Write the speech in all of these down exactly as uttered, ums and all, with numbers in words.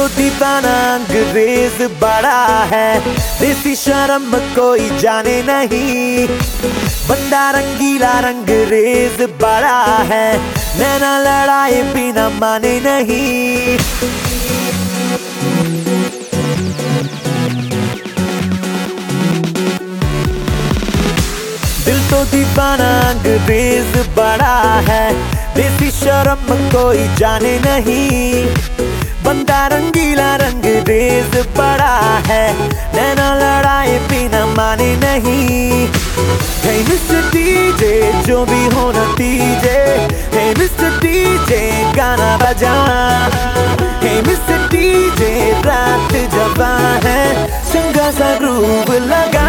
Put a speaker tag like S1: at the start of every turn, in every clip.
S1: तो दीवाना अंग्रेज बड़ा है, देसी शर्म कोई जाने नहीं। बंदा रंगीला रंगरेज बड़ा है, नैना लड़ाए बिना माने नहीं। दिल तो दीवाना अंग्रेज बड़ा है, देसी शर्म कोई जाने नहीं। बंदा रंगीला रंगरेज बड़ा है, नैना लड़ाए बिना माने नहीं। Hey मिस्टर डीजे जो भी हो नतीजे, Hey मिस्टर डीजे गाना बजा। Hey मिस्टर डीजे रात जवां है, चंगा सा ग्रूव लगा।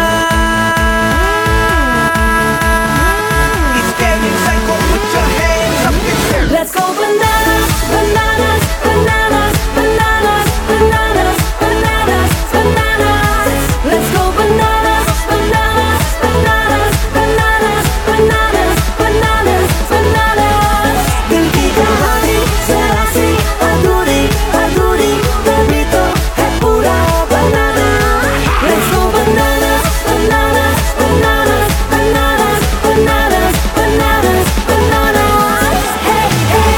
S2: Let's go bananas, bananas, bananas, bananas, bananas, bananas, bananas. Let's go bananas, bananas, bananas, bananas, bananas, bananas, bananas. दिल की कहानी जरा सी अधूरी अधूरी, तभी तो है पूरा बनाना। Let's go bananas, bananas, bananas, bananas, bananas, bananas, bananas. Hey, hey.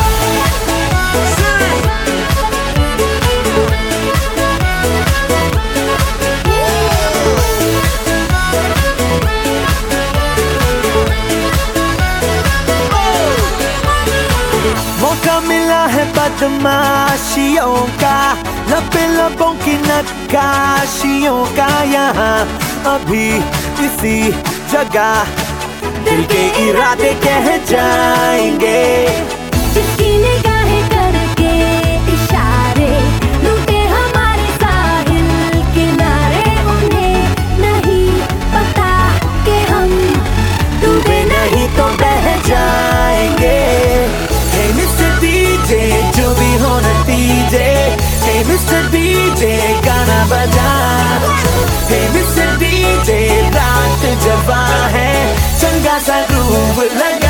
S1: मौका मिला है बदमाशियों का, लबे लबों की नक्काशियों का। यहाँ अभी इसी जगह दिल के इरादे कह जाएंगे।
S2: जिसकी निगाहें करके इशारे लूटे हमारे साहिल किनारे, उन्हें नहीं पता कि हम
S1: डूबे नहीं तो बह जाएंगे। Hey मिस्टर डीजे जो भी हो नतीजे, Hey मिस्टर डीजे गाना बजा। Hey मिस्टर डीजे रात जवां है, चंगा सा ग्रूव लगा।